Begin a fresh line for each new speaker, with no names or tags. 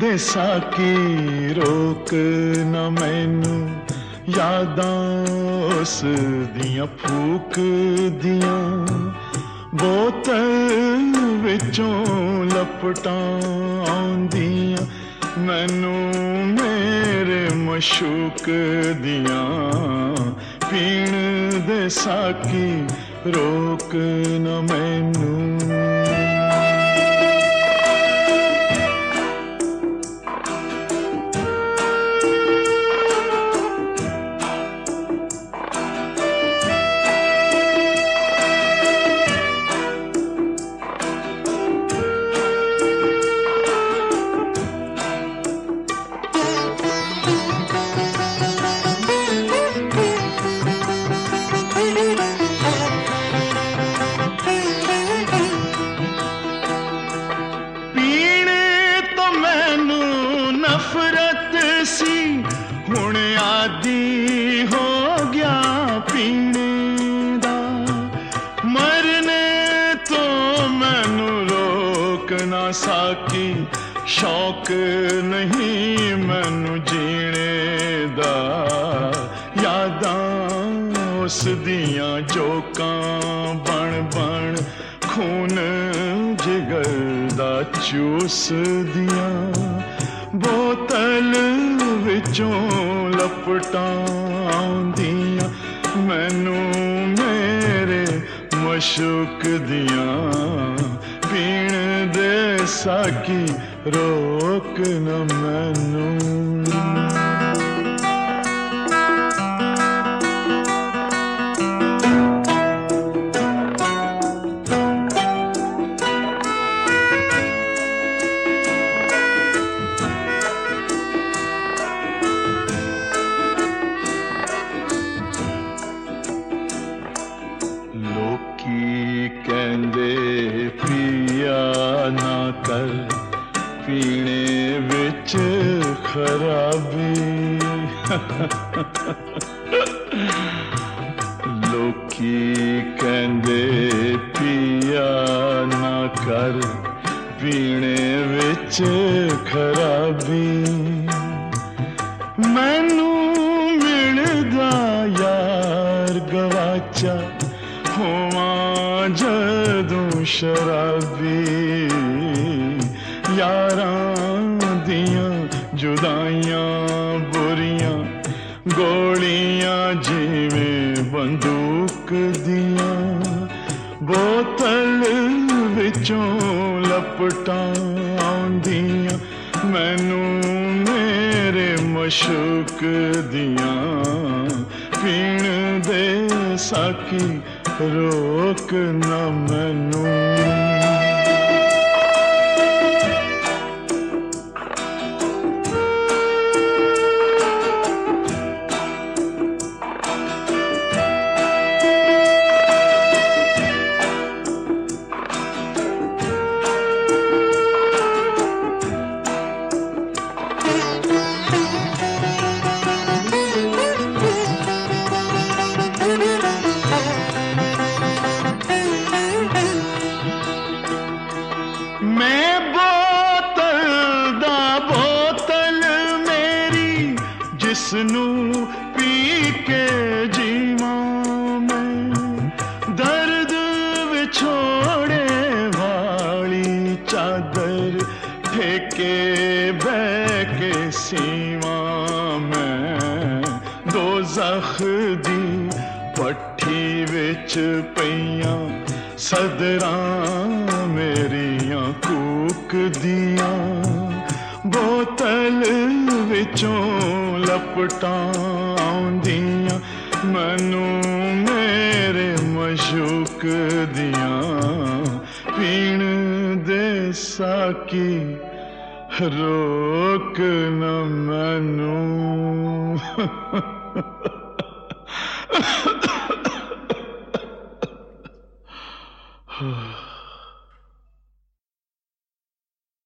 दे साकी रोक न मैनू यादां उस दियां फूक दियां बोतल विचों लपटां आउंदियां मैनू मेरे मशूक दियां पीण दे साकी रोक न मैनू। नफरत सी हुण आदी हो गया पीने दा मरने तो मैनू रोक ना साकी शौक नहीं मैनू जीने दा यादां उस दियां जोकां बन बन खून जिगर दा चूस दियां बोतल विचों लपटां आउंदियां मैनू मेरे मशूक दियां पीण दे साकी रोक न मैनू। लोकी कहंदे पिया ना कर पीने विच खराबी लोकी कहंदे पिया ना कर पीने विच खराबी मैनू मिलदा यार गवाचा होवां जदों शराबी यारां दियां जुदाइयां बुरियां गोलियां जिवें बंदूक दियां बोतल विचों लपटां आउंदियां मैनू मेरे मशूक दियां पीण दे साकी रोक न मैनू। मैं बोतल दा बोतल मेरी जिसनू पी के जीवां मैं दर्द विछोड़े वाली चादर ठेके बह के सीवां मैं दोज़ख दी पट्ठी विच पईयां सदरां मेरियां कूक दियां बोतल विचों लपटां आउंदियां मैनू मेरे मशूक दियां पीण दे साकी रोक न मैनू।